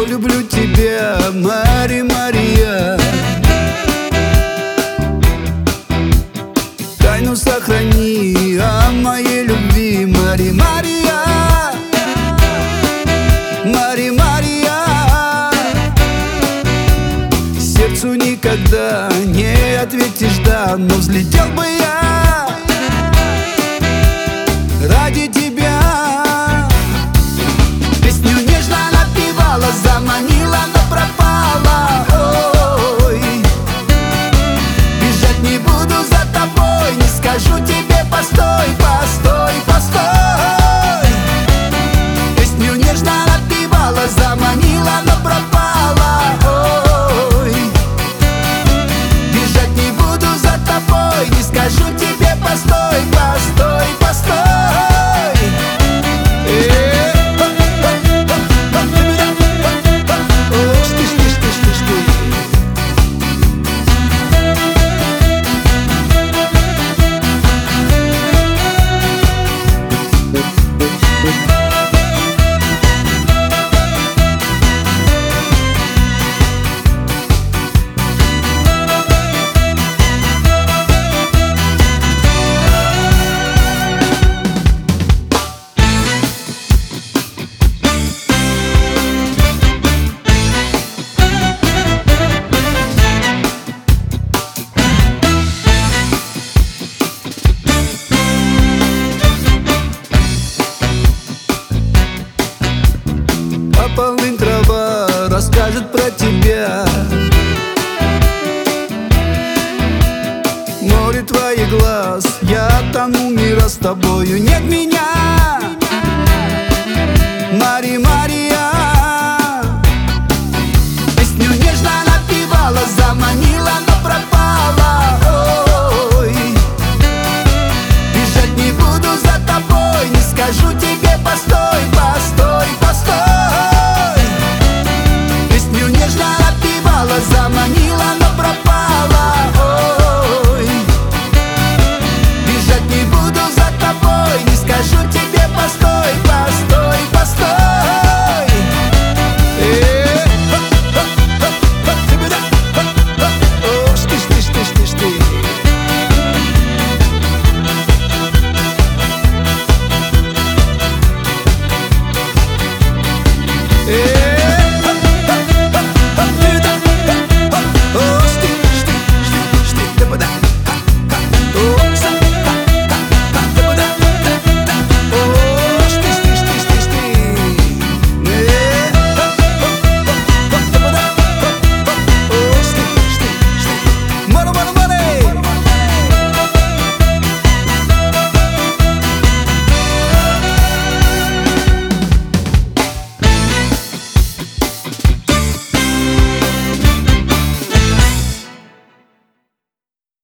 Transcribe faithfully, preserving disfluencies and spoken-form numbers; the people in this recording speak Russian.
люблю тебя, Мари, Мария. Тайну сохрани о моей любви, Мари, Мария. Мари, Мария. Сердцу никогда не ответишь да, но взлетел бы я ради тебя. Песню нежно напевала, заманила, но пропала. Ой, бежать не буду за тобой, не скажу тебе постой, постой, постой. Песню нежно напевала, заманила, но пропала. Ой, бежать не буду за тобой, не скажу тебе постой, постой, постой. Полынь трава расскажет про тебя. Море твоих глаз, я тону, мира с тобою нет меня.